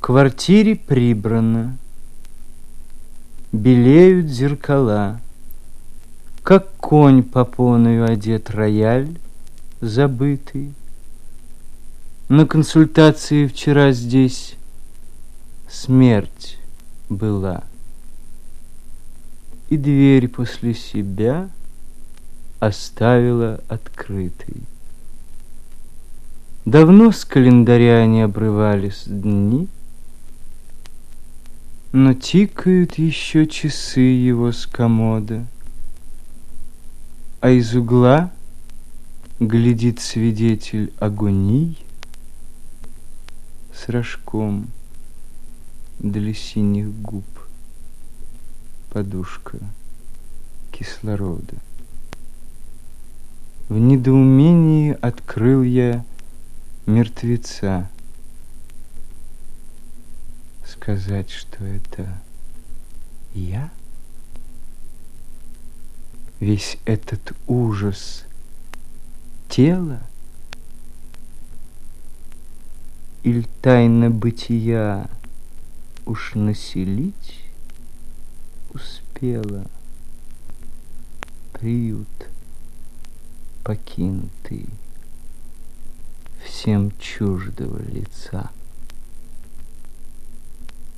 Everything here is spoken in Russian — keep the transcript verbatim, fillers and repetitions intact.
квартире прибрано, белеют зеркала, как конь попоною одет рояль забытый. На консультации вчера здесь смерть была, и дверь после себя оставила открытой. Давно с календаря не обрывались дни, но тикают еще часы его с комода, а из угла глядит свидетель агоний с рожком для синих губ, подушка кислорода. В недоумении открыл я мертвеца. Сказать, что это я? Весь этот ужас тела? Иль тайна бытия уж населить успела приют покинутый всем чуждого лица?